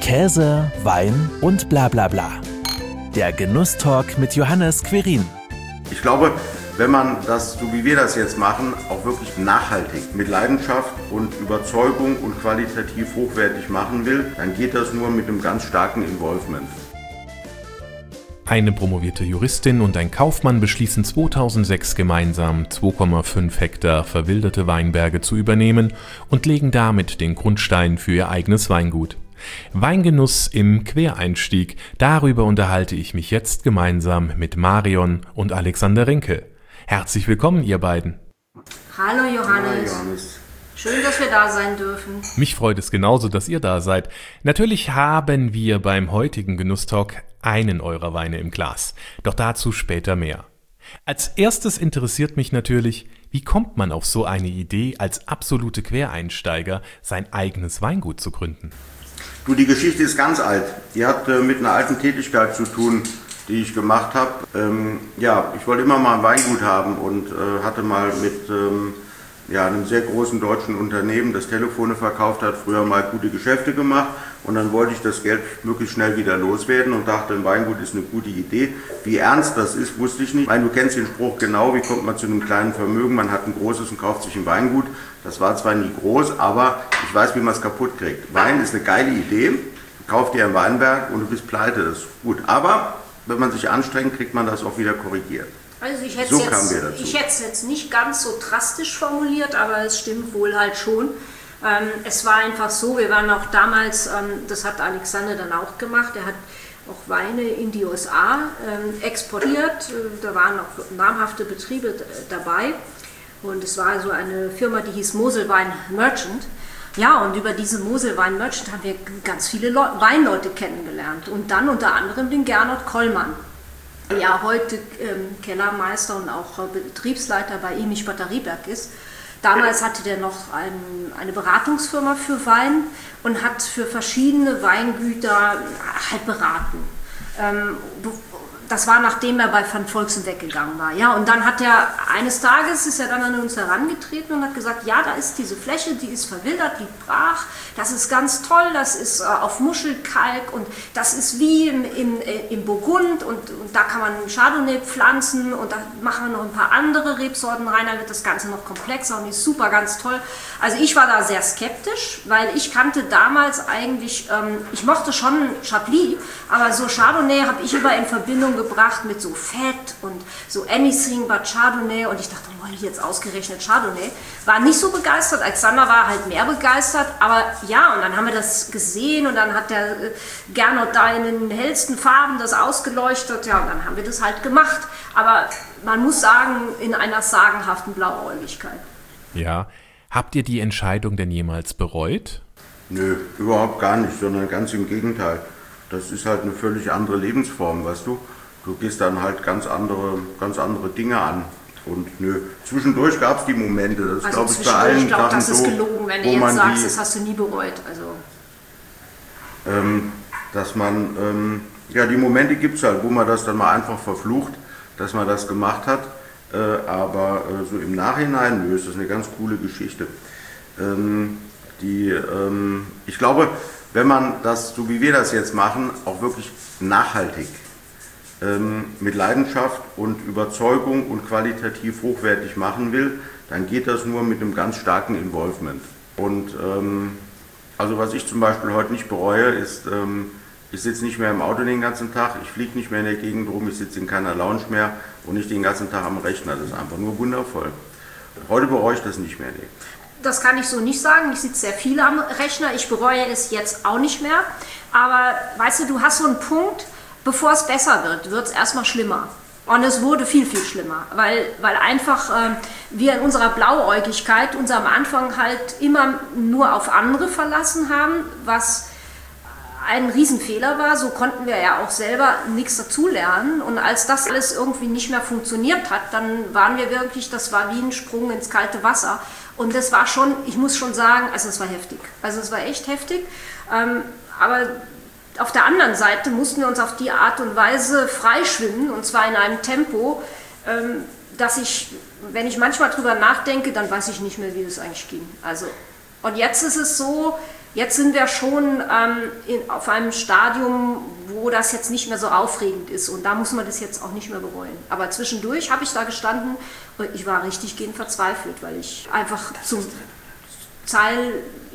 Käse, Wein und bla bla bla. Der Genusstalk mit Johannes Querin. Ich glaube, wenn man das, so wie wir das jetzt machen, auch wirklich nachhaltig, mit Leidenschaft und Überzeugung und qualitativ hochwertig machen will, dann geht das nur mit einem ganz starken Involvement. Eine promovierte Juristin und ein Kaufmann beschließen 2006 gemeinsam 2,5 Hektar verwilderte Weinberge zu übernehmen und legen damit den Grundstein für ihr eigenes Weingut. Weingenuss im Quereinstieg, darüber unterhalte ich mich jetzt gemeinsam mit Marion und Alexander Rinke. Herzlich willkommen, ihr beiden. Hallo Johannes. Hallo Johannes. Schön, dass wir da sein dürfen. Mich freut es genauso, dass ihr da seid. Natürlich haben wir beim heutigen Genusstalk einen eurer Weine im Glas. Doch dazu später mehr. Als erstes interessiert mich natürlich, wie kommt man auf so eine Idee, als absolute Quereinsteiger sein eigenes Weingut zu gründen? Du, die Geschichte ist ganz alt. Die hat mit einer alten Tätigkeit zu tun, die ich gemacht habe. Ich wollte immer mal ein Weingut haben und hatte mal mit einem sehr großen deutschen Unternehmen, das Telefone verkauft hat, früher mal gute Geschäfte gemacht. Und dann wollte ich das Geld möglichst schnell wieder loswerden und dachte, ein Weingut ist eine gute Idee. Wie ernst das ist, wusste ich nicht. Ich meine, du kennst den Spruch genau, wie kommt man zu einem kleinen Vermögen? Man hat ein großes und kauft sich ein Weingut. Das war zwar nie groß, aber ich weiß, wie man es kaputt kriegt. Wein ist eine geile Idee. Kauf dir ein Weinberg und du bist pleite, das ist gut. Aber wenn man sich anstrengt, kriegt man das auch wieder korrigiert. Also ich hätte es jetzt nicht ganz so drastisch formuliert, aber es stimmt wohl halt schon. Es war einfach so, wir waren auch damals, das hat Alexander dann auch gemacht, er hat auch Weine in die USA exportiert, da waren auch namhafte Betriebe dabei und es war so eine Firma, die hieß Moselwein Merchant. Ja, und über diese Moselwein Merchant haben wir ganz viele Weinleute kennengelernt und dann unter anderem den Gernot Kollmann. Ja, heute Kellermeister und auch Betriebsleiter bei Emich Batterieberg ist. Damals hatte der noch eine Beratungsfirma für Wein und hat für verschiedene Weingüter halt beraten. Das war, nachdem er bei Van Volksen weggegangen war. Ja, und dann hat er eines Tages ist er dann an uns herangetreten und hat gesagt, ja, da ist diese Fläche, die ist verwildert, die brach, das ist ganz toll, das ist auf Muschelkalk und das ist wie im Burgund und da kann man Chardonnay pflanzen und da machen wir noch ein paar andere Rebsorten rein, dann wird das Ganze noch komplexer und ist super, ganz toll. Also ich war da sehr skeptisch, weil ich kannte damals eigentlich, ich mochte schon Chablis, aber so Chardonnay habe ich immer in Verbindung gebracht mit so Fett und so anything but Chardonnay und ich dachte, oh, jetzt ausgerechnet Chardonnay. War nicht so begeistert, Alexander war halt mehr begeistert, aber ja, und dann haben wir das gesehen und dann hat der Gernot da in den hellsten Farben das ausgeleuchtet, ja, und dann haben wir das halt gemacht. Aber man muss sagen, in einer sagenhaften Blauäugigkeit. Ja, habt ihr die Entscheidung denn jemals bereut? Nö, überhaupt gar nicht, sondern ganz im Gegenteil. Das ist halt eine völlig andere Lebensform, weißt du? Du gehst dann halt ganz andere Dinge an. Und nö, zwischendurch gab es die Momente, das also glaube ich bei allen Sachen das ist gelogen, wenn du jetzt sagst, das hast du nie bereut. Also. Dass man, die Momente gibt es halt, wo man das dann mal einfach verflucht, dass man das gemacht hat. Aber so im Nachhinein, nö, ist das eine ganz coole Geschichte. Ich glaube, wenn man das, so wie wir das jetzt machen, auch wirklich nachhaltig, mit Leidenschaft und Überzeugung und qualitativ hochwertig machen will, dann geht das nur mit einem ganz starken Involvement. Und also was ich zum Beispiel heute nicht bereue, ist, ich sitze nicht mehr im Auto den ganzen Tag, ich fliege nicht mehr in der Gegend rum, ich sitze in keiner Lounge mehr und nicht den ganzen Tag am Rechner. Das ist einfach nur wundervoll. Heute bereue ich das nicht mehr. Nee. Das kann ich so nicht sagen. Ich sitze sehr viel am Rechner. Ich bereue es jetzt auch nicht mehr. Aber weißt du hast so einen Punkt, bevor es besser wird es erstmal schlimmer. Und es wurde viel, viel schlimmer, weil einfach wir in unserer Blauäugigkeit uns am Anfang halt immer nur auf andere verlassen haben, was ein Riesenfehler war. So konnten wir ja auch selber nichts dazulernen. Und als das alles irgendwie nicht mehr funktioniert hat, dann waren wir wirklich, das war wie ein Sprung ins kalte Wasser. Und das war schon, ich muss schon sagen, also es war heftig. Also es war echt heftig. Aber auf der anderen Seite mussten wir uns auf die Art und Weise freischwimmen, und zwar in einem Tempo, dass wenn ich manchmal drüber nachdenke, dann weiß ich nicht mehr, wie das eigentlich ging. Also, und jetzt ist es so, Jetzt sind wir schon auf einem Stadium, wo das jetzt nicht mehr so aufregend ist und da muss man das jetzt auch nicht mehr bereuen. Aber zwischendurch habe ich da gestanden und ich war richtig gehend verzweifelt, weil ich einfach zum Teil,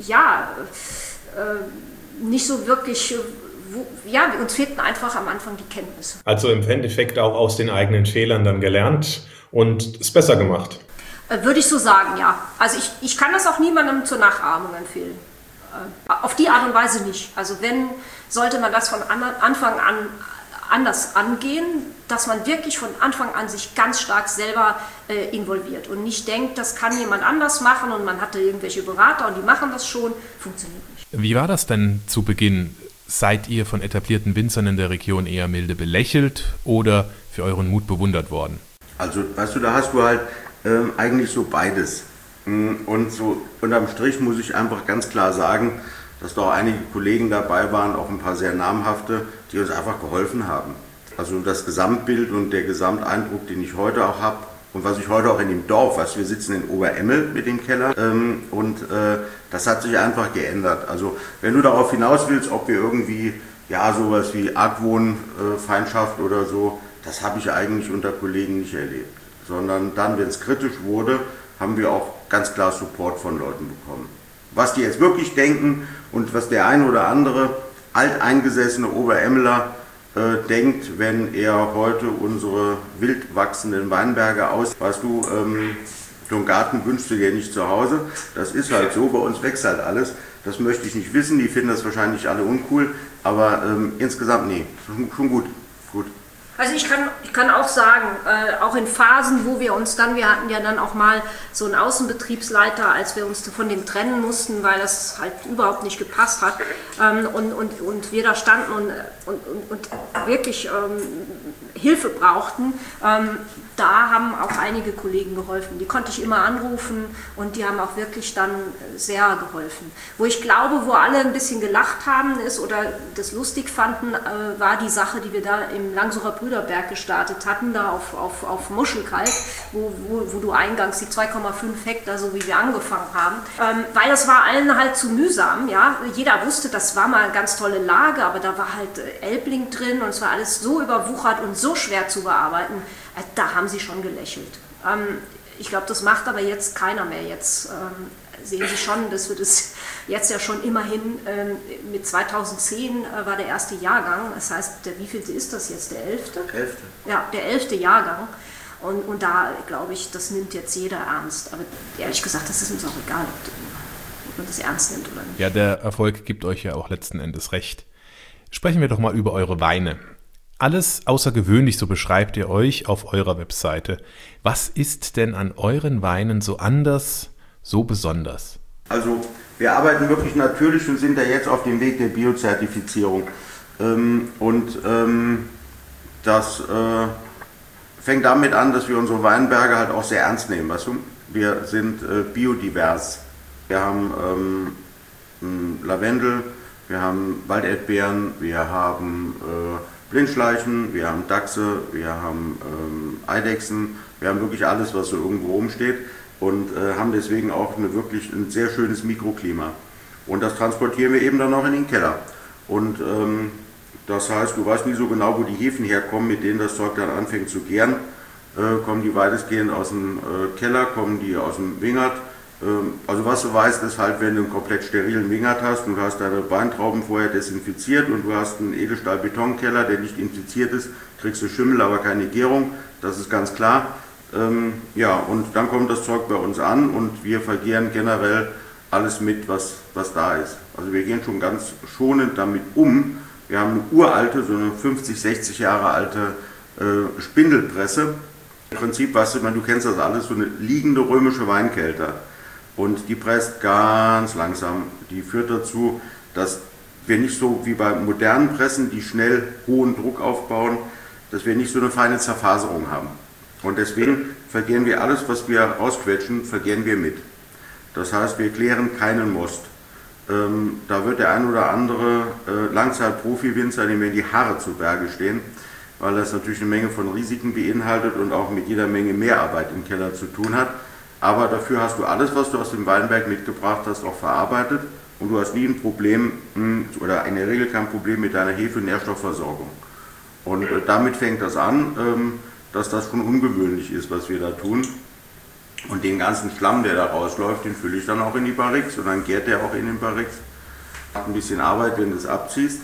nicht so wirklich, uns fehlten einfach am Anfang die Kenntnisse. Also im Endeffekt auch aus den eigenen Fehlern dann gelernt und es besser gemacht. Würde ich so sagen, ja. Also ich kann das auch niemandem zur Nachahmung empfehlen. Auf die Art und Weise nicht. Also sollte man das von Anfang an anders angehen, dass man wirklich von Anfang an sich ganz stark selber involviert und nicht denkt, das kann jemand anders machen und man hatte irgendwelche Berater und die machen das schon, funktioniert nicht. Wie war das denn zu Beginn? Seid ihr von etablierten Winzern in der Region eher milde belächelt oder für euren Mut bewundert worden? Also, weißt du, da hast du halt eigentlich so beides. Und so unterm Strich muss ich einfach ganz klar sagen, dass da auch einige Kollegen dabei waren, auch ein paar sehr namhafte, die uns einfach geholfen haben. Also das Gesamtbild und der Gesamteindruck, den ich heute auch habe und was ich heute auch in dem Dorf, wir sitzen in Oberemmel mit dem Keller das hat sich einfach geändert. Also wenn du darauf hinaus willst, ob wir irgendwie sowas wie Argwohn, Feindschaft oder so, das habe ich eigentlich unter Kollegen nicht erlebt. Sondern dann, wenn es kritisch wurde, haben wir auch ganz klar Support von Leuten bekommen. Was die jetzt wirklich denken und was der ein oder andere alteingesessene Oberemmeler denkt, wenn er heute unsere wild wachsenden Weinberge weißt du, so einen Garten wünschst du dir nicht zu Hause. Das ist halt so, bei uns wächst halt alles. Das möchte ich nicht wissen, die finden das wahrscheinlich alle uncool, aber insgesamt nee, schon gut. Also ich kann auch sagen, auch in Phasen, wo wir hatten ja dann auch mal so einen Außenbetriebsleiter, als wir uns von dem trennen mussten, weil das halt überhaupt nicht gepasst hat und wir da standen und wirklich Hilfe brauchten, da haben auch einige Kollegen geholfen. Die konnte ich immer anrufen und die haben auch wirklich dann sehr geholfen. Wo ich glaube, wo alle ein bisschen gelacht haben oder das lustig fanden, war die Sache, die wir da im Langsucher Brüderberg gestartet hatten, da auf Muschelkalk, wo du eingangs die 2,5 Hektar, so wie wir angefangen haben, weil das war allen halt zu mühsam. Ja? Jeder wusste, das war mal eine ganz tolle Lage, aber da war halt Elbling drin und es war alles so überwuchert und so schwer zu bearbeiten. Da haben sie schon gelächelt. Ich glaube, das macht aber jetzt keiner mehr. Jetzt sehen Sie schon, dass wir das jetzt ja schon immerhin mit 2010 war der erste Jahrgang. Das heißt, wie vielte ist das jetzt? Der 11.? 11. Ja, der 11. Jahrgang. Und da glaube ich, das nimmt jetzt jeder ernst. Aber ehrlich gesagt, das ist uns auch egal, ob man das ernst nimmt oder nicht. Ja, der Erfolg gibt euch ja auch letzten Endes recht. Sprechen wir doch mal über eure Weine. Alles außergewöhnlich, so beschreibt ihr euch auf eurer Webseite. Was ist denn an euren Weinen so anders, so besonders? Also wir arbeiten wirklich natürlich und sind da jetzt auf dem Weg der Biozertifizierung. Das fängt damit an, dass wir unsere Weinberge halt auch sehr ernst nehmen. Weißt du? Wir sind biodivers. Wir haben Lavendel, wir haben Walderdbeeren, wir haben Blindschleichen, wir haben Dachse, wir haben Eidechsen, wir haben wirklich alles, was so irgendwo rumsteht und haben deswegen auch wirklich ein sehr schönes Mikroklima. Und das transportieren wir eben dann auch in den Keller. Und das heißt, du weißt nie so genau, wo die Hefen herkommen, mit denen das Zeug dann anfängt zu gären. Kommen die weitestgehend aus dem Keller, kommen die aus dem Wingert. Also was du weißt, ist halt, wenn du einen komplett sterilen Wingert hast und du hast deine Weintrauben vorher desinfiziert und du hast einen Edelstahl-Betonkeller, der nicht infiziert ist, kriegst du Schimmel, aber keine Gärung, das ist ganz klar. Und dann kommt das Zeug bei uns an und wir vergären generell alles mit, was da ist. Also wir gehen schon ganz schonend damit um. Wir haben eine uralte, so eine 50, 60 Jahre alte Spindelpresse. Im Prinzip, weißt du kennst das alles, so eine liegende römische Weinkelter. Und die presst ganz langsam. Die führt dazu, dass wir nicht so wie bei modernen Pressen, die schnell hohen Druck aufbauen, dass wir nicht so eine feine Zerfaserung haben. Und deswegen vergären wir alles, was wir rausquetschen, vergären wir mit. Das heißt, wir klären keinen Most. Da wird der ein oder andere Langzeit-Profi-Winzer, dem wir in die Haare zu Berge stehen, weil das natürlich eine Menge von Risiken beinhaltet und auch mit jeder Menge Mehrarbeit im Keller zu tun hat. Aber dafür hast du alles, was du aus dem Weinberg mitgebracht hast, auch verarbeitet und du hast nie ein Problem oder in der Regel kein Problem mit deiner Hefe-Nährstoffversorgung. Und damit fängt das an, dass das schon ungewöhnlich ist, was wir da tun. Und den ganzen Schlamm, der da rausläuft, den fülle ich dann auch in die Barriques und dann gärt der auch in den Barriques. Hat ein bisschen Arbeit, wenn du es abziehst.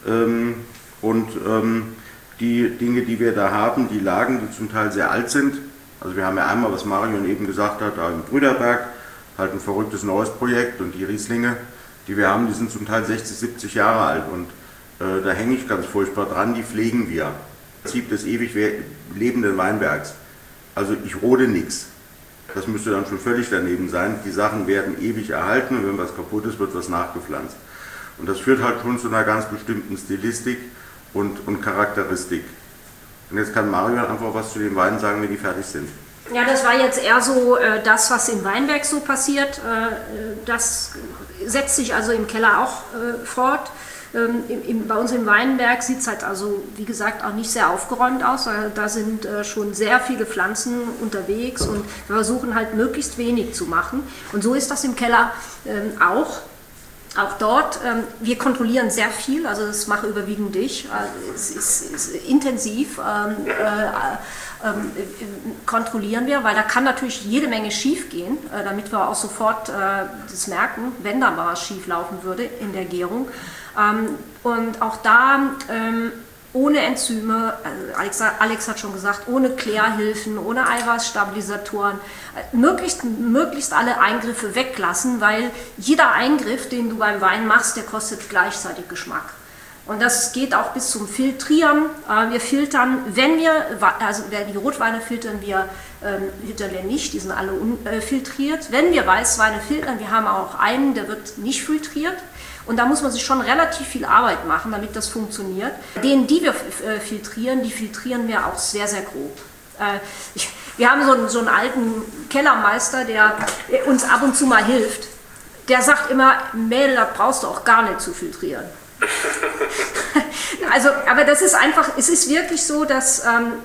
Die Dinge, die wir da haben, die Lagen, die zum Teil sehr alt sind. Also wir haben ja einmal, was Marion eben gesagt hat, da im Brüderberg, halt ein verrücktes neues Projekt und die Rieslinge, die wir haben, die sind zum Teil 60, 70 Jahre alt und da hänge ich ganz furchtbar dran, die pflegen wir. Im Prinzip des ewig lebenden Weinbergs. Also ich rode nichts. Das müsste dann schon völlig daneben sein. Die Sachen werden ewig erhalten und wenn was kaputt ist, wird was nachgepflanzt. Und das führt halt schon zu einer ganz bestimmten Stilistik und Charakteristik. Und jetzt kann Marion einfach was zu den Weinen sagen, wenn die fertig sind. Ja, das war jetzt eher so das, was im Weinberg so passiert. Das setzt sich also im Keller auch fort. Bei uns im Weinberg sieht es halt also, wie gesagt, auch nicht sehr aufgeräumt aus. Da sind schon sehr viele Pflanzen unterwegs und wir versuchen halt möglichst wenig zu machen. Und so ist das im Keller auch. Auch dort, wir kontrollieren sehr viel, also das mache überwiegend ich. Es ist intensiv, kontrollieren wir, weil da kann natürlich jede Menge schief gehen, damit wir auch sofort das merken, wenn da mal was schief laufen würde in der Gärung. Und auch da ohne Enzyme, Alex hat schon gesagt, ohne Klärhilfen, ohne Eiweißstabilisatoren, möglichst alle Eingriffe weglassen, weil jeder Eingriff, den du beim Wein machst, der kostet gleichzeitig Geschmack. Und das geht auch bis zum Filtrieren. Wir filtern, die Rotweine filtern wir nicht, die sind alle unfiltriert. Wenn wir Weißweine filtern, wir haben auch einen, der wird nicht filtriert. Und da muss man sich schon relativ viel Arbeit machen, damit das funktioniert. Die wir filtrieren, die filtrieren wir auch sehr, sehr grob. Wir haben so einen alten Kellermeister, der uns ab und zu mal hilft. Der sagt immer, Mädel, das brauchst du auch gar nicht zu filtrieren. Also, aber das ist einfach, es ist wirklich so, dass,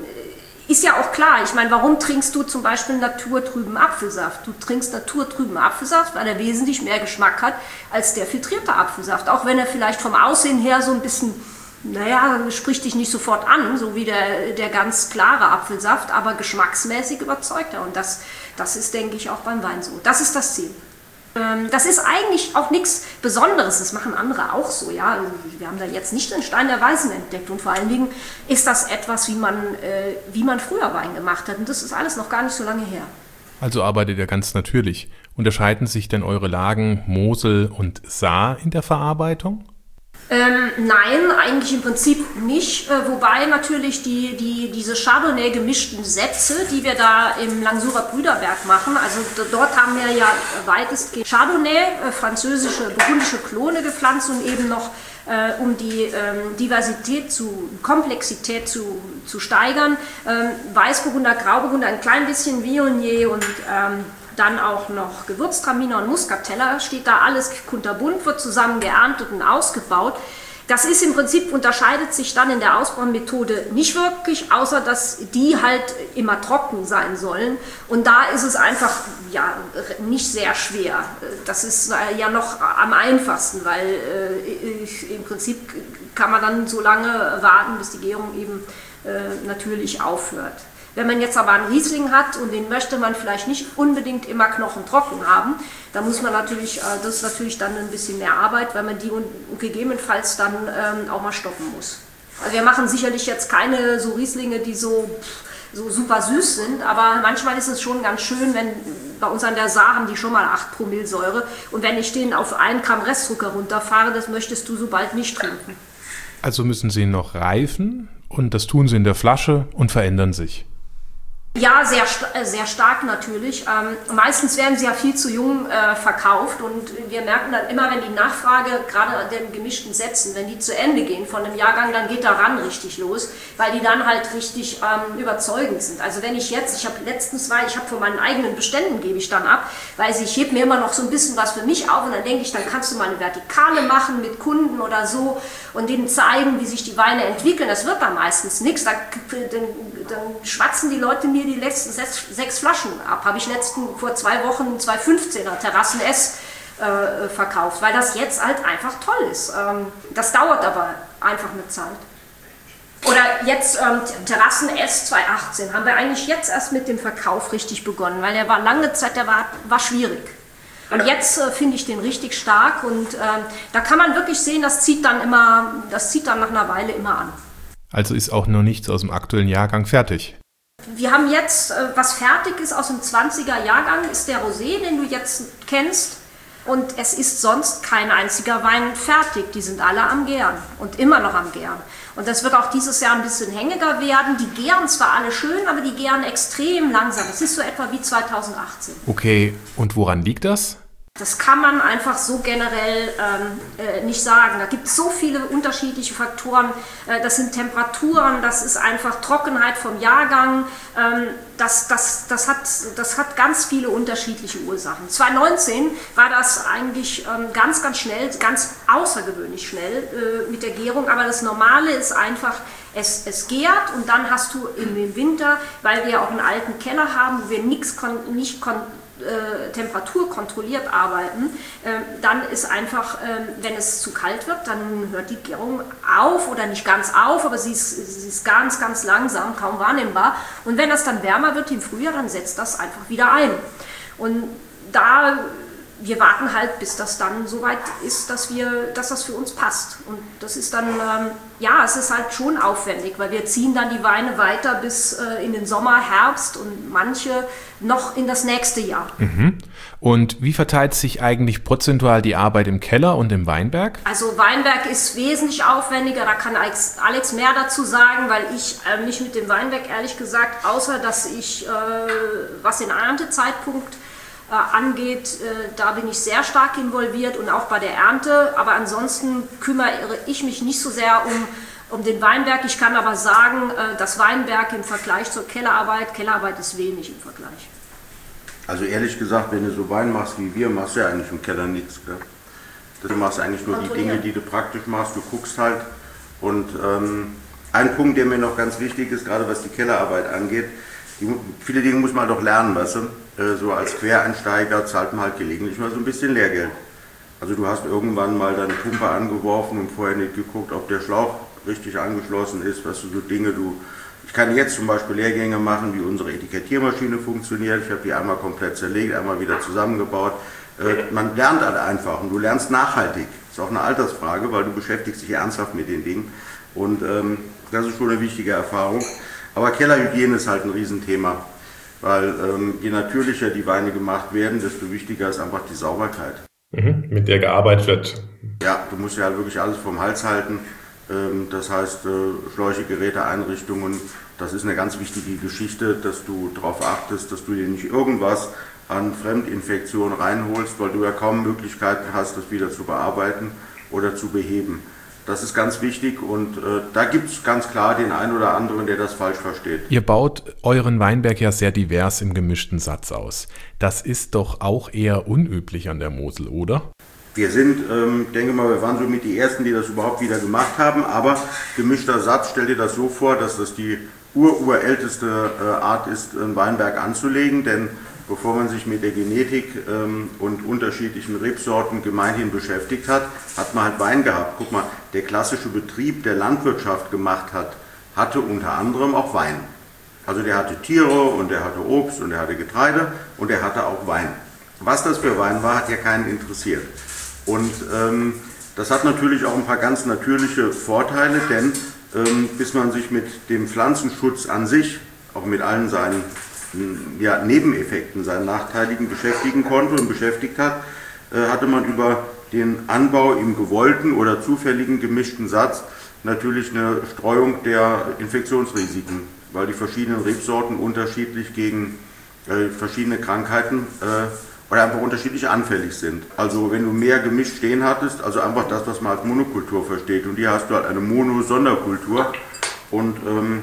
ist ja auch klar, ich meine, warum trinkst du zum Beispiel naturtrüben Apfelsaft? Du trinkst naturtrüben Apfelsaft, weil er wesentlich mehr Geschmack hat als der filtrierte Apfelsaft. Auch wenn er vielleicht vom Aussehen her so ein bisschen, naja, spricht dich nicht sofort an, so wie der ganz klare Apfelsaft, aber geschmacksmäßig überzeugt er. Und das ist, denke ich, auch beim Wein so. Das ist das Ziel. Das ist eigentlich auch nichts Besonderes, das machen andere auch so. Ja? Wir haben da jetzt nicht den Stein der Weisen entdeckt und vor allen Dingen ist das etwas, wie man früher Wein gemacht hat und das ist alles noch gar nicht so lange her. Also arbeitet ihr ganz natürlich. Unterscheiden sich denn eure Lagen Mosel und Saar in der Verarbeitung? Nein, eigentlich im Prinzip nicht, wobei natürlich diese Chardonnay gemischten Sätze, die wir da im Langsurer Brüderberg machen, also dort haben wir ja weitestgehend Chardonnay, französische, burgundische Klone gepflanzt und eben noch, um die Diversität, Komplexität zu steigern, Weißburgunder, Grauburgunder, ein klein bisschen Viognier und dann auch noch Gewürztraminer und Muscatella, steht da alles kunterbunt, wird zusammen geerntet und ausgebaut. Das ist im Prinzip, unterscheidet sich dann in der Ausbaumethode nicht wirklich, außer dass die halt immer trocken sein sollen. Und da ist es einfach ja, nicht sehr schwer. Das ist ja noch am einfachsten, weil im Prinzip kann man dann so lange warten, bis die Gärung eben natürlich aufhört. Wenn man jetzt aber einen Riesling hat und den möchte man vielleicht nicht unbedingt immer knochentrocken haben, dann muss man natürlich, das ist natürlich dann ein bisschen mehr Arbeit, weil man die gegebenenfalls dann auch mal stoppen muss. Also wir machen sicherlich jetzt keine so Rieslinge, die so super süß sind, aber manchmal ist es schon ganz schön, wenn bei uns an der Saar haben die schon mal 8 Promille Säure und wenn ich den auf 1 Gramm Restzucker runterfahre, das möchtest du so bald nicht trinken. Also müssen sie noch reifen und das tun sie in der Flasche und verändern sich. Ja, sehr stark natürlich. Meistens werden sie ja viel zu jung verkauft und wir merken dann immer, wenn die Nachfrage, gerade an den gemischten Sätzen, wenn die zu Ende gehen von einem Jahrgang, dann geht daran richtig los, weil die dann halt richtig überzeugend sind. Also wenn ich habe von meinen eigenen Beständen gebe ich dann ab, weil ich hebe mir immer noch so ein bisschen was für mich auf und dann denke ich, dann kannst du mal eine Vertikale machen mit Kunden oder so und denen zeigen, wie sich die Weine entwickeln. Das wird dann meistens nichts, dann schwatzen die Leute mir die letzten 6 Flaschen ab. Habe ich vor 2 Wochen 2 15er Terrassen S verkauft, weil das jetzt halt einfach toll ist. Das dauert aber einfach eine Zeit. Oder jetzt Terrassen S 2018 haben wir eigentlich jetzt erst mit dem Verkauf richtig begonnen, weil der war lange Zeit, der war schwierig. Und jetzt finde ich den richtig stark und da kann man wirklich sehen, das zieht dann nach einer Weile immer an. Also ist auch noch nichts aus dem aktuellen Jahrgang fertig. Wir haben jetzt, was fertig ist aus dem 20er Jahrgang, ist der Rosé, den du jetzt kennst. Und es ist sonst kein einziger Wein fertig. Die sind alle am Gären und immer noch am Gären. Und das wird auch dieses Jahr ein bisschen hängiger werden. Die gären zwar alle schön, aber die gären extrem langsam. Es ist so etwa wie 2018. Okay, und woran liegt das? Das kann man einfach so generell nicht sagen. Da gibt es so viele unterschiedliche Faktoren. Das sind Temperaturen, das ist einfach Trockenheit vom Jahrgang. Das hat ganz viele unterschiedliche Ursachen. 2019 war das eigentlich ganz schnell, ganz außergewöhnlich schnell mit der Gärung. Aber das Normale ist einfach, es gärt und dann hast du im Winter, weil wir auch einen alten Keller haben, wo wir nicht temperaturkontrolliert arbeiten, dann ist einfach, wenn es zu kalt wird, dann hört die Gärung auf oder nicht ganz auf, aber sie ist ganz langsam, kaum wahrnehmbar. Und wenn das dann wärmer wird im Frühjahr, dann setzt das einfach wieder ein. Und wir warten halt, bis das dann soweit ist, dass das für uns passt. Und das ist dann, es ist halt schon aufwendig, weil wir ziehen dann die Weine weiter bis in den Sommer, Herbst und manche noch in das nächste Jahr. Mhm. Und wie verteilt sich eigentlich prozentual die Arbeit im Keller und im Weinberg? Also Weinberg ist wesentlich aufwendiger, da kann Alex mehr dazu sagen, weil ich mich mit dem Weinberg ehrlich gesagt, außer dass ich, was den Erntezeitpunkt angeht, da bin ich sehr stark involviert und auch bei der Ernte, aber ansonsten kümmere ich mich nicht so sehr um den Weinberg. Ich kann aber sagen, das Weinberg im Vergleich zur Kellerarbeit ist wenig im Vergleich. Also ehrlich gesagt, wenn du so Wein machst wie wir, machst du ja eigentlich im Keller nichts. Gell? Du machst eigentlich nur die Dinge, die du praktisch machst, du guckst halt. Und ein Punkt, der mir noch ganz wichtig ist, gerade was die Kellerarbeit angeht, viele Dinge muss man doch lernen, weißt du? So als Quereinsteiger zahlt man halt gelegentlich mal so ein bisschen Lehrgeld. Also du hast irgendwann mal deine Pumpe angeworfen und vorher nicht geguckt, ob der Schlauch richtig angeschlossen ist, weißt du, so Dinge, ich kann jetzt zum Beispiel Lehrgänge machen, wie unsere Etikettiermaschine funktioniert. Ich habe die einmal komplett zerlegt, einmal wieder zusammengebaut. Man lernt halt einfach und du lernst nachhaltig. Das ist auch eine Altersfrage, weil du beschäftigst dich ernsthaft mit den Dingen. Und das ist schon eine wichtige Erfahrung. Aber Kellerhygiene ist halt ein Riesenthema, weil je natürlicher die Weine gemacht werden, desto wichtiger ist einfach die Sauberkeit. Mhm, mit der gearbeitet wird. Ja, du musst ja halt wirklich alles vom Hals halten. Das heißt, Schläuche, Geräte, Einrichtungen, das ist eine ganz wichtige Geschichte, dass du darauf achtest, dass du dir nicht irgendwas an Fremdinfektionen reinholst, weil du ja kaum Möglichkeiten hast, das wieder zu bearbeiten oder zu beheben. Das ist ganz wichtig und da gibt es ganz klar den einen oder anderen, der das falsch versteht. Ihr baut euren Weinberg ja sehr divers im gemischten Satz aus. Das ist doch auch eher unüblich an der Mosel, oder? Wir sind, denke mal, wir waren so mit die Ersten, die das überhaupt wieder gemacht haben, aber gemischter Satz, stell dir das so vor, dass das die urälteste Art ist, einen Weinberg anzulegen, denn bevor man sich mit der Genetik und unterschiedlichen Rebsorten gemeinhin beschäftigt hat, hat man halt Wein gehabt. Guck mal, der klassische Betrieb, der Landwirtschaft gemacht hat, hatte unter anderem auch Wein. Also der hatte Tiere und der hatte Obst und der hatte Getreide und der hatte auch Wein. Was das für Wein war, hat ja keinen interessiert. Und das hat natürlich auch ein paar ganz natürliche Vorteile, denn bis man sich mit dem Pflanzenschutz an sich, auch mit allen seinen Nebeneffekten, seinen nachteiligen beschäftigen konnte und beschäftigt hat, hatte man über den Anbau im gewollten oder zufälligen gemischten Satz natürlich eine Streuung der Infektionsrisiken, weil die verschiedenen Rebsorten unterschiedlich gegen verschiedene Krankheiten oder einfach unterschiedlich anfällig sind. Also wenn du mehr gemischt stehen hattest, also einfach das, was man als Monokultur versteht, und hier hast du halt eine Mono-Sonderkultur und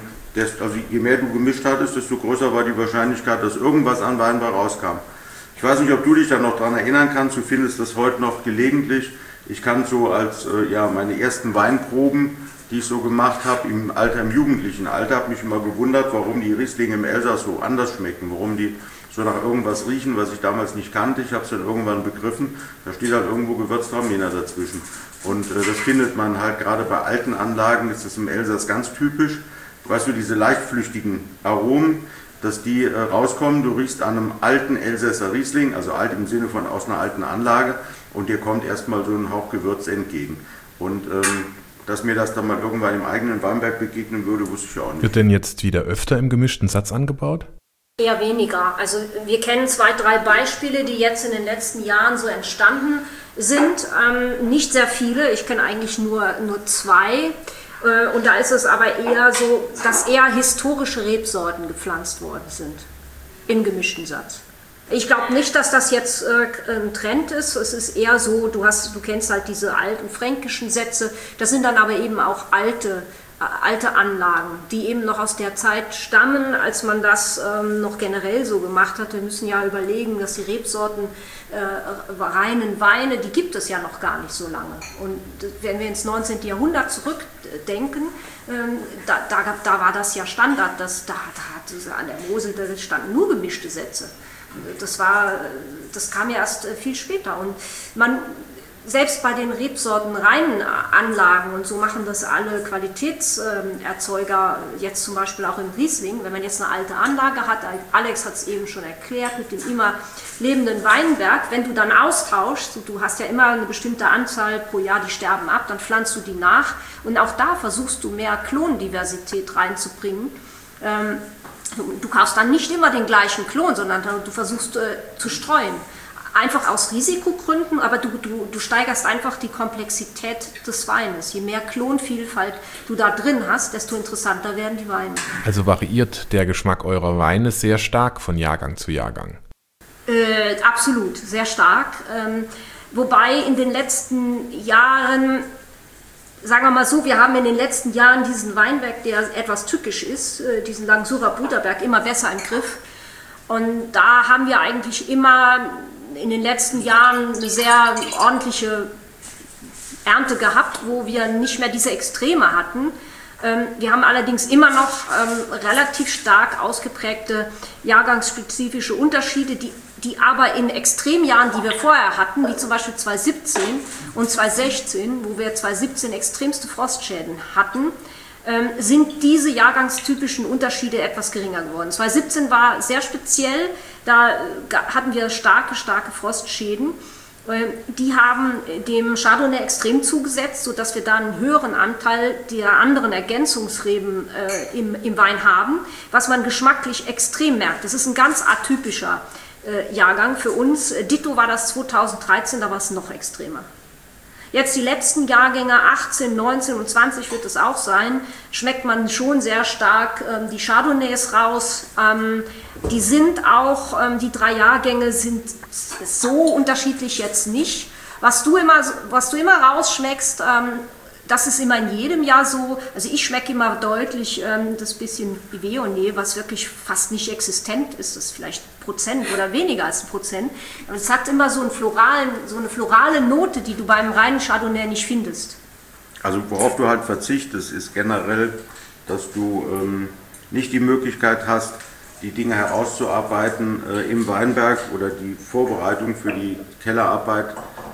also je mehr du gemischt hattest, desto größer war die Wahrscheinlichkeit, dass irgendwas an Wein bei rauskam. Ich weiß nicht, ob du dich da noch daran erinnern kannst, du findest das heute noch gelegentlich. Ich kann so als meine ersten Weinproben, die ich so gemacht habe im jugendlichen Alter, habe mich immer gewundert, warum die Rieslinge im Elsass so anders schmecken, warum die so nach irgendwas riechen, was ich damals nicht kannte. Ich habe es dann irgendwann begriffen, da steht halt irgendwo Gewürztraminer dazwischen. Und das findet man halt gerade bei alten Anlagen, ist das im Elsass ganz typisch. Weißt du, diese leichtflüchtigen Aromen, dass die rauskommen, du riechst an einem alten Elsässer Riesling, also alt im Sinne von aus einer alten Anlage, und dir kommt erstmal so ein Hauch Gewürz entgegen. Und dass mir das dann mal irgendwann im eigenen Weinberg begegnen würde, wusste ich auch nicht. Wird denn jetzt wieder öfter im gemischten Satz angebaut? Eher weniger. Also wir kennen 2, 3 Beispiele, die jetzt in den letzten Jahren so entstanden sind. Nicht sehr viele, ich kenne eigentlich nur 2. Und da ist es aber eher so, dass eher historische Rebsorten gepflanzt worden sind im gemischten Satz. Ich glaube nicht, dass das jetzt ein Trend ist. Es ist eher so, du kennst halt diese alten fränkischen Sätze. Das sind dann aber eben auch alte Anlagen, die eben noch aus der Zeit stammen, als man das noch generell so gemacht hat. Wir müssen ja überlegen, dass die Rebsorten reinen Weine, die gibt es ja noch gar nicht so lange. Und wenn wir ins 19. Jahrhundert zurückdenken, da war das ja Standard, an der Mosel, da standen nur gemischte Sätze. Das kam ja erst viel später. Und selbst bei den Rebsorten reinen Anlagen, und so machen das alle Qualitätserzeuger, jetzt zum Beispiel auch im Riesling, wenn man jetzt eine alte Anlage hat, Alex hat es eben schon erklärt, mit dem immer lebenden Weinberg, wenn du dann austauschst, du hast ja immer eine bestimmte Anzahl pro Jahr, die sterben ab, dann pflanzt du die nach, und auch da versuchst du mehr Klondiversität reinzubringen. Du kaufst dann nicht immer den gleichen Klon, sondern du versuchst zu streuen. Einfach aus Risikogründen, aber du steigerst einfach die Komplexität des Weines. Je mehr Klonvielfalt du da drin hast, desto interessanter werden die Weine. Also variiert der Geschmack eurer Weine sehr stark von Jahrgang zu Jahrgang? Absolut, sehr stark. Wobei in den letzten Jahren, sagen wir mal so, wir haben in den letzten Jahren diesen Weinberg, der etwas tückisch ist, diesen Langsurer Buderberg, immer besser im Griff. Und da haben wir eigentlich immer in den letzten Jahren eine sehr ordentliche Ernte gehabt, wo wir nicht mehr diese Extreme hatten. Wir haben allerdings immer noch relativ stark ausgeprägte jahrgangsspezifische Unterschiede, die aber in Extremjahren, die wir vorher hatten, wie zum Beispiel 2017 und 2016, wo wir 2017 extremste Frostschäden hatten, sind diese jahrgangstypischen Unterschiede etwas geringer geworden. 2017 war sehr speziell, da hatten wir starke Frostschäden. Die haben dem Chardonnay extrem zugesetzt, sodass wir da einen höheren Anteil der anderen Ergänzungsreben im Wein haben, was man geschmacklich extrem merkt. Das ist ein ganz atypischer Jahrgang für uns. Ditto war das 2013, da war es noch extremer. Jetzt die letzten Jahrgänge 18, 19 und 20 wird es auch sein, schmeckt man schon sehr stark die Chardonnays raus. Die sind auch, die 3 Jahrgänge sind so unterschiedlich jetzt nicht. Was du immer rausschmeckst, das ist immer in jedem Jahr so. Also ich schmecke immer deutlich das bisschen Viognier, was wirklich fast nicht existent ist. Das ist vielleicht 1% oder weniger als 1%. Aber es hat immer so eine florale Note, die du beim reinen Chardonnay nicht findest. Also worauf du halt verzichtest, ist generell, dass du nicht die Möglichkeit hast, die Dinge herauszuarbeiten im Weinberg oder die Vorbereitung für die Kellerarbeit,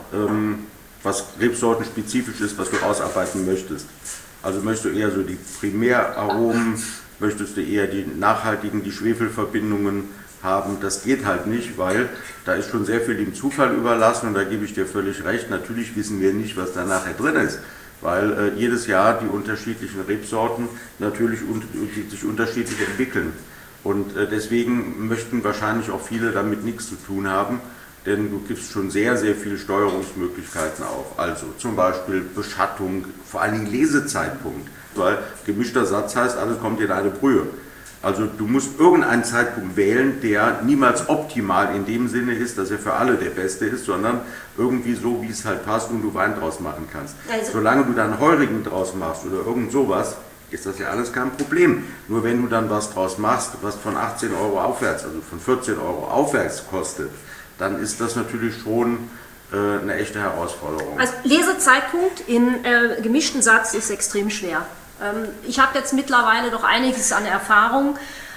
was rebsortenspezifisch ist, was du ausarbeiten möchtest. Also möchtest du eher so die Primäraromen, möchtest du eher die nachhaltigen, die Schwefelverbindungen haben. Das geht halt nicht, weil da ist schon sehr viel dem Zufall überlassen, und da gebe ich dir völlig recht. Natürlich wissen wir nicht, was da nachher drin ist, weil jedes Jahr die unterschiedlichen Rebsorten natürlich sich unterschiedlich entwickeln. Und deswegen möchten wahrscheinlich auch viele damit nichts zu tun haben, denn du gibst schon sehr, sehr viele Steuerungsmöglichkeiten auf. Also zum Beispiel Beschattung, vor allen Dingen Lesezeitpunkt, weil gemischter Satz heißt, alles kommt in eine Brühe. Also du musst irgendeinen Zeitpunkt wählen, der niemals optimal in dem Sinne ist, dass er für alle der beste ist, sondern irgendwie so, wie es halt passt und du Wein draus machen kannst. Also solange du dann Heurigen draus machst oder irgend sowas, ist das ja alles kein Problem. Nur wenn du dann was draus machst, was von 18 € aufwärts, also von 14 € aufwärts kostet, dann ist das natürlich schon eine echte Herausforderung. Also Lesezeitpunkt in gemischten Satz ist extrem schwer. Ich habe jetzt mittlerweile doch einiges an Erfahrung.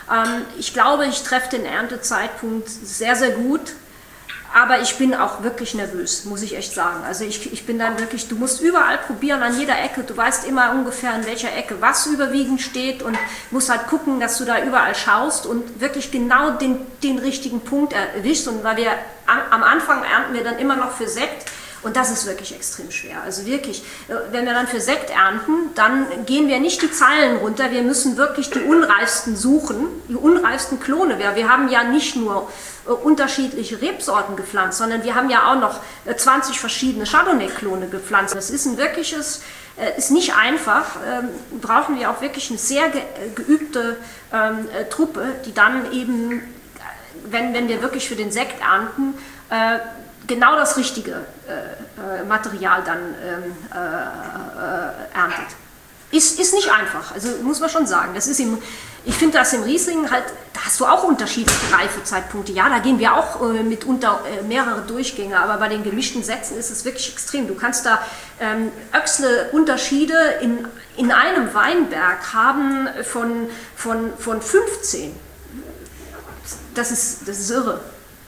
Ich glaube, ich treffe den Erntezeitpunkt sehr, sehr gut. Aber ich bin auch wirklich nervös, muss ich echt sagen. Also ich bin dann wirklich, du musst überall probieren, an jeder Ecke. Du weißt immer ungefähr, in welcher Ecke was überwiegend steht und musst halt gucken, dass du da überall schaust und wirklich genau den richtigen Punkt erwischst. Und weil wir am Anfang ernten wir dann immer noch für Sekt. Und das ist wirklich extrem schwer. Also wirklich, wenn wir dann für Sekt ernten, dann gehen wir nicht die Zeilen runter. Wir müssen wirklich die unreifsten suchen, die unreifsten Klone. Wir haben ja nicht nur unterschiedliche Rebsorten gepflanzt, sondern wir haben ja auch noch 20 verschiedene Chardonnay-Klone gepflanzt. Das ist ein wirkliches, ist nicht einfach. Brauchen wir auch wirklich eine sehr geübte Truppe, die dann eben, wenn wir wirklich für den Sekt ernten, genau das richtige Material dann erntet. Ist nicht einfach, also muss man schon sagen. Das ist ich finde das im Riesling halt, da hast du auch unterschiedliche Reifezeitpunkte. Ja, da gehen wir auch mitunter mehrere Durchgänge, aber bei den gemischten Sätzen ist es wirklich extrem. Du kannst da Öchsle-Unterschiede in einem Weinberg haben von 15. Das ist irre.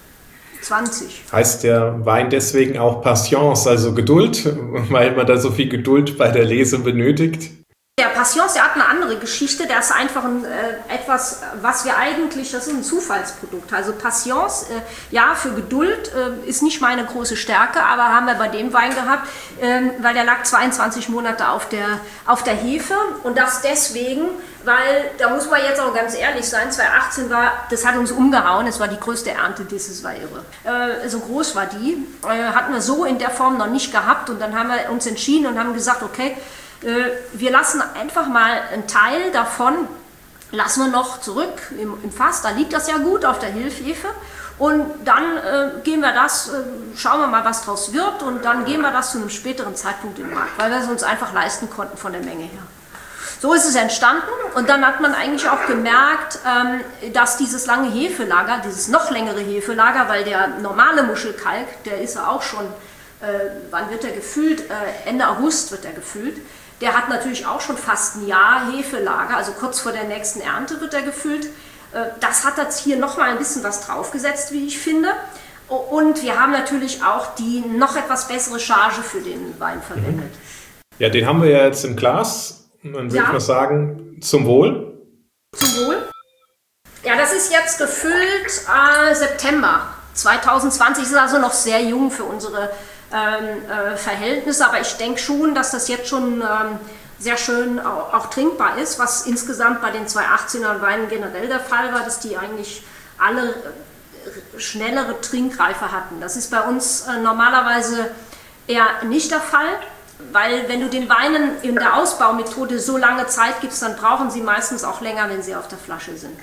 20. Heißt der Wein deswegen auch Patience, also Geduld, weil man da so viel Geduld bei der Lese benötigt? Der Patience, der hat eine andere Geschichte, der ist einfach etwas, was wir eigentlich, das ist ein Zufallsprodukt. Also Patience, ja, für Geduld ist nicht meine große Stärke, aber haben wir bei dem Wein gehabt, weil der lag 22 Monate auf der Hefe und das deswegen, weil, da muss man jetzt auch ganz ehrlich sein, 2018 das hat uns umgehauen, es war die größte Ernte, das war irre. So groß war die, hatten wir so in der Form noch nicht gehabt und dann haben wir uns entschieden und haben gesagt, okay, wir lassen einfach mal einen Teil davon, lassen wir noch zurück im Fass, da liegt das ja gut auf der Hefe und dann gehen wir schauen wir mal, was draus wird und dann gehen wir das zu einem späteren Zeitpunkt in den Markt, weil wir es uns einfach leisten konnten von der Menge her. So ist es entstanden und dann hat man eigentlich auch gemerkt, dass dieses lange Hefelager, dieses noch längere Hefelager, weil der normale Muschelkalk, der ist ja auch schon, wann wird er gefüllt? Ende August wird er gefüllt. Der hat natürlich auch schon fast ein Jahr Hefelager, also kurz vor der nächsten Ernte wird er gefüllt. Das hat jetzt hier nochmal ein bisschen was draufgesetzt, wie ich finde. Und wir haben natürlich auch die noch etwas bessere Charge für den Wein verwendet. Ja, den haben wir ja jetzt im Glas. Dann würde ich mal sagen, zum Wohl. Zum Wohl. Ja, das ist jetzt gefüllt September 2020. Ist also noch sehr jung für unsere Verhältnisse, aber ich denke schon, dass das jetzt schon sehr schön auch trinkbar ist, was insgesamt bei den 218er Weinen generell der Fall war, dass die eigentlich alle schnellere Trinkreife hatten. Das ist bei uns normalerweise eher nicht der Fall, weil wenn du den Weinen in der Ausbaumethode so lange Zeit gibst, dann brauchen sie meistens auch länger, wenn sie auf der Flasche sind.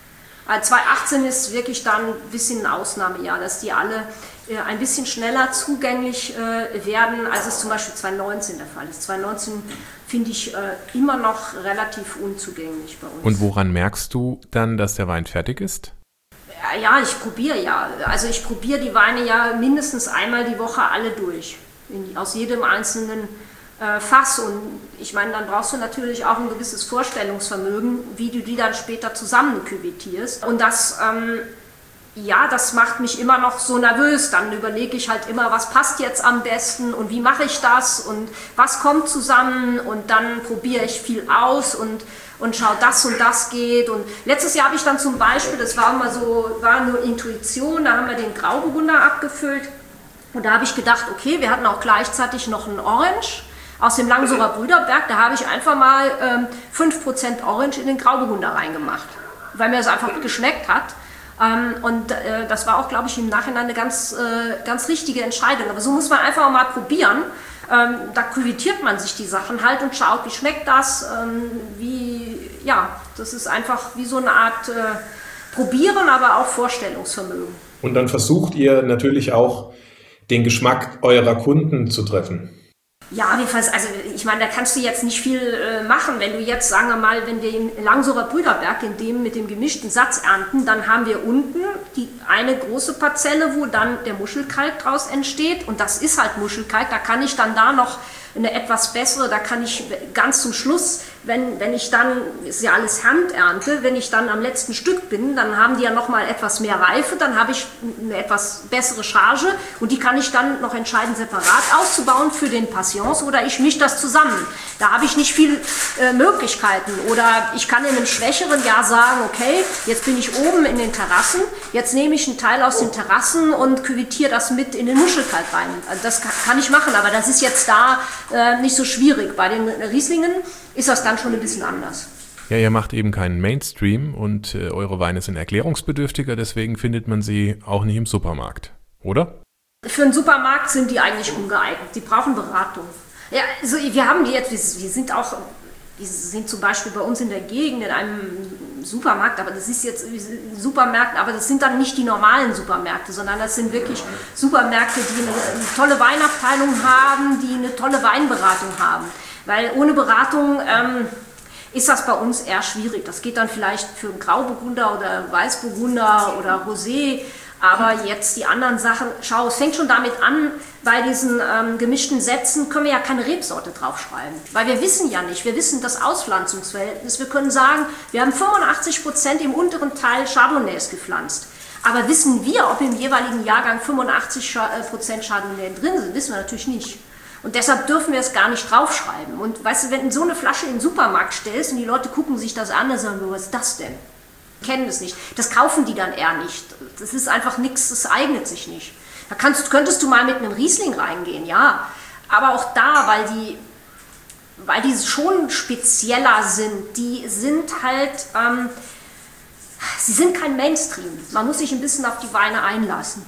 2018 ist wirklich dann ein bisschen ein Ausnahmejahr, dass die alle ein bisschen schneller zugänglich werden, als es zum Beispiel 2019 der Fall ist. 2019 finde ich immer noch relativ unzugänglich bei uns. Und woran merkst du dann, dass der Wein fertig ist? Ja, ich probiere ja. Also ich probiere die Weine ja mindestens einmal die Woche alle durch. Aus jedem einzelnen Fass. Und ich meine, dann brauchst du natürlich auch ein gewisses Vorstellungsvermögen, wie du die dann später zusammen küvettierst. Und das macht mich immer noch so nervös. Dann überlege ich halt immer, was passt jetzt am besten und wie mache ich das und was kommt zusammen und dann probiere ich viel aus und schaue, das und das geht. Und letztes Jahr habe ich dann zum Beispiel, das war nur Intuition, da haben wir den Grauburgunder abgefüllt und da habe ich gedacht, okay, wir hatten auch gleichzeitig noch einen Orange aus dem Langsurer Brüderberg, da habe ich einfach mal 5% Orange in den Grauburgunder reingemacht, weil mir das einfach geschmeckt hat. Und das war auch, glaube ich, im Nachhinein eine ganz richtige Entscheidung. Aber so muss man einfach mal probieren. Da küvettiert man sich die Sachen halt und schaut, wie schmeckt das, das ist einfach wie so eine Art Probieren, aber auch Vorstellungsvermögen. Und dann versucht ihr natürlich auch, den Geschmack eurer Kunden zu treffen. Ja, jedenfalls, also ich meine, da kannst du jetzt nicht viel machen. Wenn du jetzt, sagen wir mal, wenn wir im Langsurer Brüderberg mit dem gemischten Satz ernten, dann haben wir unten eine große Parzelle, wo dann der Muschelkalk draus entsteht. Und das ist halt Muschelkalk, da kann ich dann da noch eine etwas bessere, da kann ich ganz zum Schluss, wenn ich dann, ist ja alles Handernte, wenn ich dann am letzten Stück bin, dann haben die ja nochmal etwas mehr Reife, dann habe ich eine etwas bessere Charge und die kann ich dann noch entscheiden, separat auszubauen für den Passions oder ich mische das zusammen. Da habe ich nicht viel Möglichkeiten oder ich kann in einem schwächeren Jahr sagen, okay, jetzt bin ich oben in den Terrassen, jetzt nehme ich einen Teil aus den Terrassen und küvitiere das mit in den Muschelkalk rein. Also das kann ich machen, aber das ist jetzt da nicht so schwierig. Bei den Rieslingen ist das dann schon ein bisschen anders. Ja, ihr macht eben keinen Mainstream und eure Weine sind erklärungsbedürftiger, deswegen findet man sie auch nicht im Supermarkt, oder? Für einen Supermarkt sind die eigentlich ungeeignet. Die brauchen Beratung. Ja, also wir haben die jetzt, wir sind zum Beispiel bei uns in der Gegend in einem Supermarkt, aber das ist jetzt Supermärkte, aber das sind dann nicht die normalen Supermärkte, sondern das sind wirklich Supermärkte, die eine tolle Weinabteilung haben, die eine tolle Weinberatung haben. Weil ohne Beratung ist das bei uns eher schwierig. Das geht dann vielleicht für einen Grauburgunder oder Weißburgunder oder Rosé. Aber jetzt die anderen Sachen, schau, es fängt schon damit an, bei diesen gemischten Sätzen können wir ja keine Rebsorte draufschreiben. Weil wir wissen ja nicht, wir wissen das Auspflanzungsverhältnis. Wir können sagen, wir haben 85% im unteren Teil Chardonnays gepflanzt. Aber wissen wir, ob im jeweiligen Jahrgang 85% Chardonnay drin sind, wissen wir natürlich nicht. Und deshalb dürfen wir es gar nicht draufschreiben. Und weißt du, wenn du so eine Flasche in den Supermarkt stellst und die Leute gucken sich das an, dann sagen, was ist das denn? Kennen das nicht. Das kaufen die dann eher nicht. Das ist einfach nichts, das eignet sich nicht. Da könntest du mal mit einem Riesling reingehen, ja. Aber auch da, weil die schon spezieller sind, die sind halt, sie sind kein Mainstream. Man muss sich ein bisschen auf die Weine einlassen.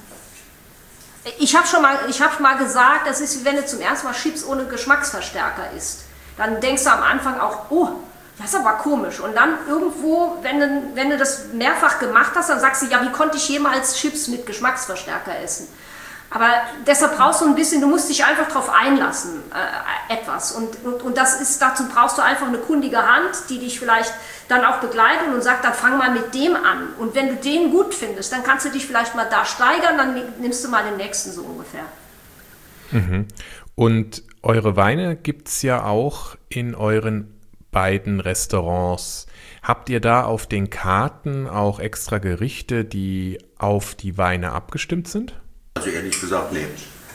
Ich habe mal gesagt, das ist wie wenn du zum ersten Mal Chips ohne Geschmacksverstärker isst. Dann denkst du am Anfang auch, oh, das ist aber komisch. Und dann irgendwo, wenn du das mehrfach gemacht hast, dann sagst du, ja, wie konnte ich jemals Chips mit Geschmacksverstärker essen? Aber deshalb brauchst du ein bisschen, du musst dich einfach drauf einlassen, etwas. Und dazu brauchst du einfach eine kundige Hand, die dich vielleicht dann auch begleitet und sagt, dann fang mal mit dem an. Und wenn du den gut findest, dann kannst du dich vielleicht mal da steigern, dann nimmst du mal den nächsten so ungefähr. Mhm. Und eure Weine gibt es ja auch in euren beiden Restaurants. Habt ihr da auf den Karten auch extra Gerichte, die auf die Weine abgestimmt sind? Also ehrlich gesagt, nee.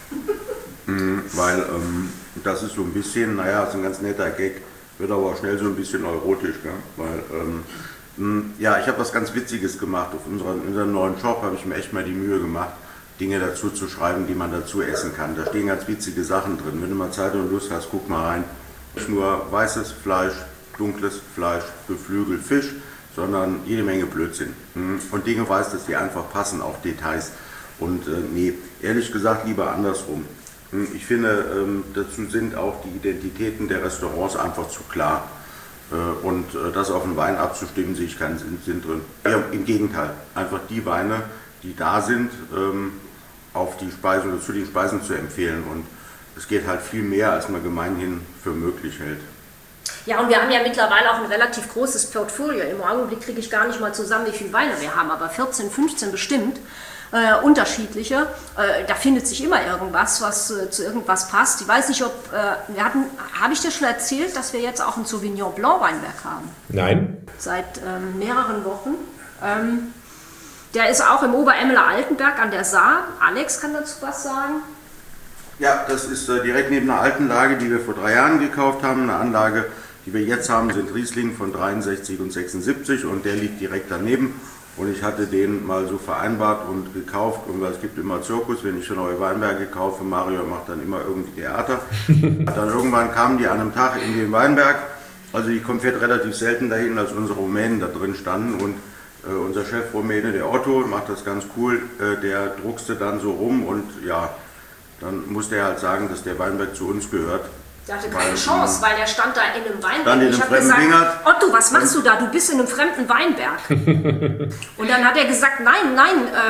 Weil das ist so ein bisschen, naja, ist ein ganz netter Gag, wird aber auch schnell so ein bisschen neurotisch. Gell? Weil, ja, ich habe was ganz Witziges gemacht. Auf unserem neuen Shop habe ich mir echt mal die Mühe gemacht, Dinge dazu zu schreiben, die man dazu essen kann. Da stehen ganz witzige Sachen drin. Wenn du mal Zeit und Lust hast, guck mal rein. Nicht nur weißes Fleisch, dunkles Fleisch, Geflügel, Fisch, sondern jede Menge Blödsinn. Und Dinge weißt, dass die einfach passen, auch Details. Und nee, ehrlich gesagt lieber andersrum. Ich finde, dazu sind auch die Identitäten der Restaurants einfach zu klar. Und das auf den Wein abzustimmen, sehe ich keinen Sinn drin. Ja, im Gegenteil, einfach die Weine, die da sind, auf die Speisen oder zu den Speisen zu empfehlen. Und es geht halt viel mehr, als man gemeinhin für möglich hält. Ja, und wir haben ja mittlerweile auch ein relativ großes Portfolio. Im Augenblick kriege ich gar nicht mal zusammen, wie viele Weine wir haben, aber 14, 15 bestimmt. Unterschiedliche. Da findet sich immer irgendwas, was zu irgendwas passt. Ich weiß nicht, habe ich dir schon erzählt, dass wir jetzt auch einen Sauvignon Blanc Weinberg haben? Nein. Seit mehreren Wochen. Der ist auch im Oberemmeler Altenberg an der Saar. Alex kann dazu was sagen. Ja, das ist direkt neben einer alten Lage, die wir vor 3 Jahren gekauft haben. Eine Anlage, die wir jetzt haben, sind Riesling von 63 und 76 und der liegt direkt daneben. Und ich hatte den mal so vereinbart und gekauft, und es gibt immer Zirkus, wenn ich schon neue Weinberge kaufe, Mario macht dann immer irgendwie Theater. Dann irgendwann kamen die an einem Tag in den Weinberg, also die kommt relativ selten dahin, als unsere Rumänen da drin standen und unser Chef Rumäne, der Otto, macht das ganz cool, der druckste dann so rum und ja, dann musste er halt sagen, dass der Weinberg zu uns gehört. Der hatte keine Chance, weil der stand da in einem Weinberg. Dann in einem fremden Weinberg. Otto, was machst du da? Du bist in einem fremden Weinberg. Und dann hat er gesagt, nein,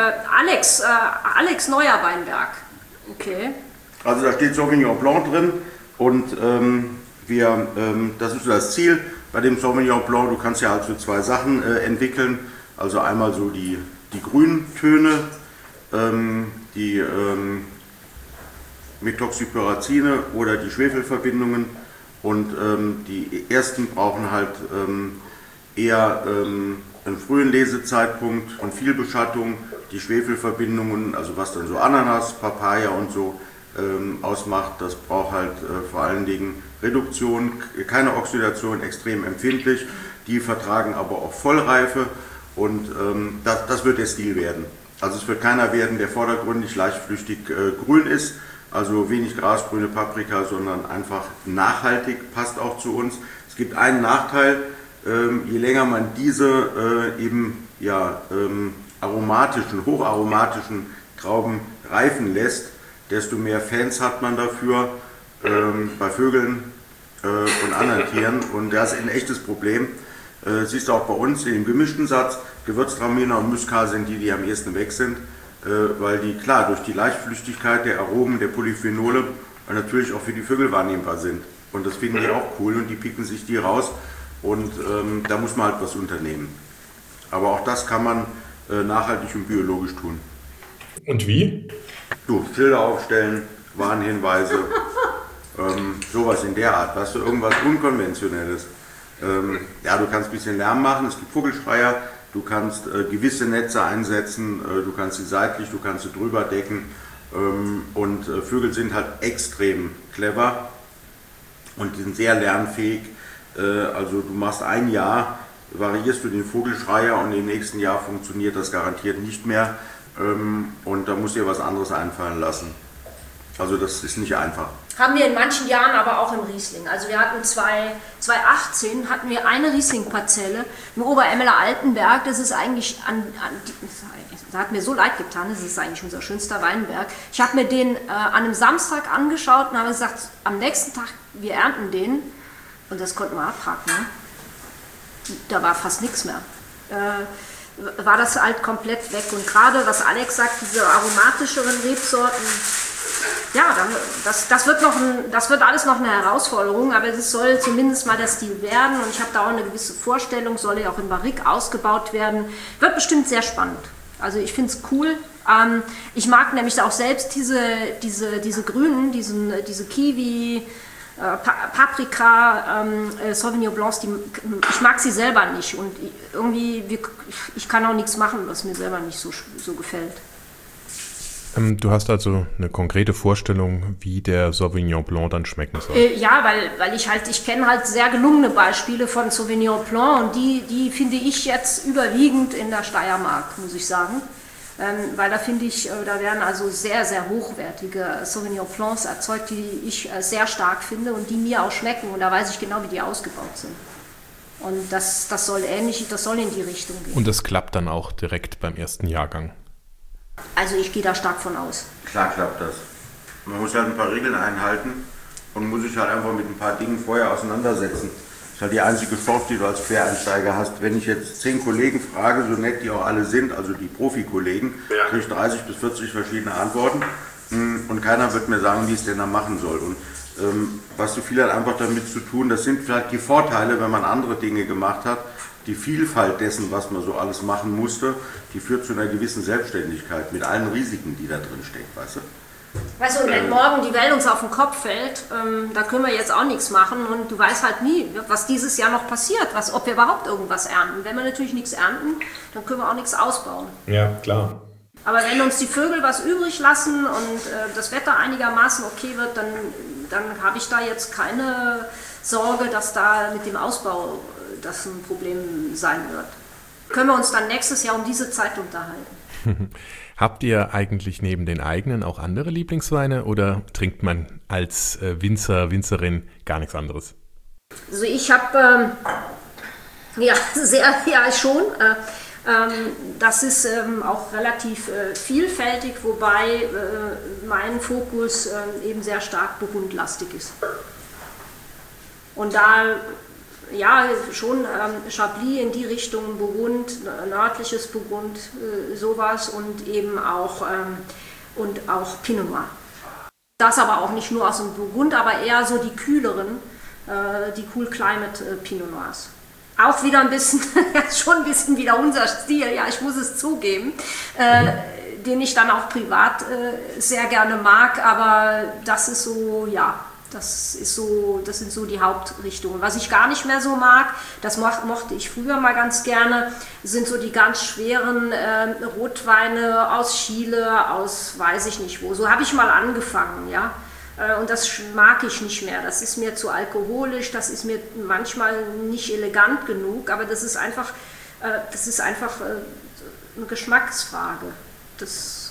Alex neuer Weinberg. Okay. Also da steht Sauvignon Blanc drin und das ist so das Ziel bei dem Sauvignon Blanc. Du kannst ja halt so 2 Sachen entwickeln. Also einmal so die Grüntöne, Methoxypyrazine oder die Schwefelverbindungen. Und die ersten brauchen halt eher einen frühen Lesezeitpunkt und viel Beschattung. Die Schwefelverbindungen, also was dann so Ananas, Papaya und so ausmacht, das braucht halt vor allen Dingen Reduktion, keine Oxidation, extrem empfindlich. Die vertragen aber auch Vollreife und das wird der Stil werden. Also es wird keiner werden, der vordergründig leichtflüchtig grün ist, also wenig grasgrüne Paprika, sondern einfach nachhaltig, passt auch zu uns. Es gibt einen Nachteil, je länger man diese aromatischen, hocharomatischen Trauben reifen lässt, desto mehr Fans hat man dafür bei Vögeln und anderen Tieren. Und das ist ein echtes Problem. Siehst du auch bei uns in dem gemischten Satz, Gewürztraminer und Muskat sind die am ehesten weg sind, weil die klar durch die Leichtflüchtigkeit der Aromen, der Polyphenole natürlich auch für die Vögel wahrnehmbar sind. Und das finden die auch cool und die picken sich die raus und da muss man halt was unternehmen. Aber auch das kann man nachhaltig und biologisch tun. Und wie? Du, Schilder aufstellen, Warnhinweise, sowas in der Art, weißt du, irgendwas Unkonventionelles. Du kannst ein bisschen Lärm machen, es gibt Vogelschreier, du kannst gewisse Netze einsetzen, du kannst sie seitlich, du kannst sie drüber decken und Vögel sind halt extrem clever und die sind sehr lernfähig. Also du machst ein Jahr, variierst du den Vogelschreier und im nächsten Jahr funktioniert das garantiert nicht mehr und da musst du dir was anderes einfallen lassen. Also das ist nicht einfach. Haben wir in manchen Jahren aber auch im Riesling. Also wir hatten 2018 hatten wir eine Riesling-Parzelle im Oberemmeler Altenberg. Das ist eigentlich, das hat mir so leid getan, das ist eigentlich unser schönster Weinberg. Ich habe mir den an einem Samstag angeschaut und habe gesagt, am nächsten Tag, wir ernten den. Und das konnten wir abhaken. Ne? Da war fast nichts mehr. War das halt komplett weg. Und gerade, was Alex sagt, diese aromatischeren Rebsorten, ja, das wird alles noch eine Herausforderung, aber es soll zumindest mal der Stil werden und ich habe da auch eine gewisse Vorstellung, soll ja auch in Barrique ausgebaut werden. Wird bestimmt sehr spannend. Also ich finde es cool. Ich mag nämlich auch selbst diese Grünen, diese Kiwi, Paprika, Sauvignon Blancs, ich mag sie selber nicht und irgendwie, ich kann auch nichts machen, was mir selber nicht so gefällt. Du hast also eine konkrete Vorstellung, wie der Sauvignon Blanc dann schmecken soll? Ja, weil ich kenne halt sehr gelungene Beispiele von Sauvignon Blanc und die finde ich jetzt überwiegend in der Steiermark, muss ich sagen. Weil da finde ich, da werden also sehr, sehr hochwertige Sauvignon Blancs erzeugt, die ich sehr stark finde und die mir auch schmecken und da weiß ich genau, wie die ausgebaut sind. Und das soll in die Richtung gehen. Und das klappt dann auch direkt beim ersten Jahrgang? Also ich gehe da stark von aus. Klar klappt das. Man muss halt ein paar Regeln einhalten und muss sich halt einfach mit ein paar Dingen vorher auseinandersetzen. Das ist halt die einzige Chance, die du als Quereinsteiger hast. Wenn ich jetzt 10 Kollegen frage, so nett die auch alle sind, also die Profikollegen, kriege ich 30 bis 40 verschiedene Antworten und keiner wird mir sagen, wie es denn da machen soll. Und was so viel hat einfach damit zu tun, das sind vielleicht die Vorteile, wenn man andere Dinge gemacht hat. Die Vielfalt dessen, was man so alles machen musste, die führt zu einer gewissen Selbstständigkeit mit allen Risiken, die da drin stecken, weißt du? Weißt du, und wenn morgen die Welt uns auf den Kopf fällt, da können wir jetzt auch nichts machen und du weißt halt nie, was dieses Jahr noch passiert, ob wir überhaupt irgendwas ernten. Wenn wir natürlich nichts ernten, dann können wir auch nichts ausbauen. Ja, klar. Aber wenn uns die Vögel was übrig lassen und das Wetter einigermaßen okay wird, dann habe ich da jetzt keine Sorge, dass da mit dem Ausbau das ein Problem sein wird. Können wir uns dann nächstes Jahr um diese Zeit unterhalten. Habt ihr eigentlich neben den eigenen auch andere Lieblingsweine oder trinkt man als Winzerin gar nichts anderes? Also ich habe, schon. Das ist auch relativ vielfältig, wobei mein Fokus eben sehr stark burgundlastig ist. Und da schon Chablis in die Richtung, Burgund, nördliches Burgund, sowas und eben auch Pinot Noir. Das aber auch nicht nur aus dem Burgund, aber eher so die kühleren, die Cool Climate Pinot Noirs. Auch wieder ein bisschen, schon ein bisschen wieder unser Stil, ja, ich muss es zugeben. den ich dann auch privat sehr gerne mag, aber das ist so, ja, das sind so die Hauptrichtungen. Was ich gar nicht mehr so mag, das mochte ich früher mal ganz gerne, sind so die ganz schweren Rotweine aus Chile, aus weiß ich nicht wo. So habe ich mal angefangen, ja. Und das mag ich nicht mehr. Das ist mir zu alkoholisch, das ist mir manchmal nicht elegant genug, aber das ist einfach eine Geschmacksfrage. Das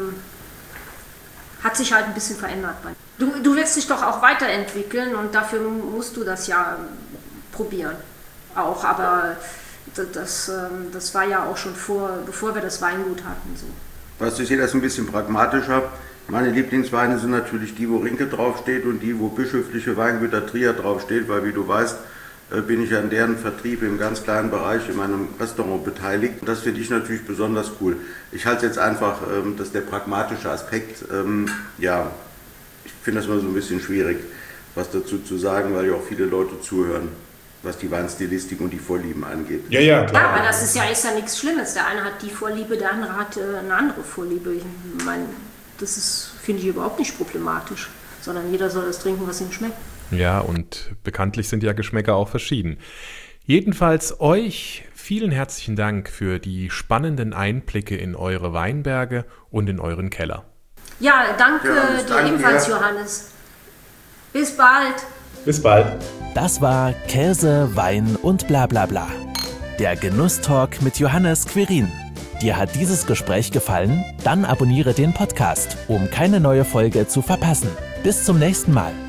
hat sich halt ein bisschen verändert bei mir. Du wirst dich doch auch weiterentwickeln und dafür musst du das ja probieren. Auch, aber das war ja auch schon bevor wir das Weingut hatten. So. Weißt du, ich sehe das ein bisschen pragmatischer. Meine Lieblingsweine sind natürlich die, wo Rinke draufsteht und die, wo bischöfliche Weingüter Trier draufsteht, weil wie du weißt, bin ich an deren Vertrieb im ganz kleinen Bereich in meinem Restaurant beteiligt. Das finde ich natürlich besonders cool. Ich halte jetzt einfach, das ist der pragmatische Aspekt, ja, ich finde das immer so ein bisschen schwierig, was dazu zu sagen, weil ja auch viele Leute zuhören, was die Weinstilistik und die Vorlieben angeht. Ja, klar. Ja, aber das ist ja nichts Schlimmes. Der eine hat die Vorliebe, der andere hat eine andere Vorliebe. Ich meine, das finde ich überhaupt nicht problematisch, sondern jeder soll das trinken, was ihm schmeckt. Ja, und bekanntlich sind ja Geschmäcker auch verschieden. Jedenfalls euch vielen herzlichen Dank für die spannenden Einblicke in eure Weinberge und in euren Keller. Ja, danke dir ebenfalls, Johannes. Bis bald. Bis bald. Das war Käse, Wein und bla bla bla. Der Genusstalk mit Johannes Quirin. Dir hat dieses Gespräch gefallen? Dann abonniere den Podcast, um keine neue Folge zu verpassen. Bis zum nächsten Mal.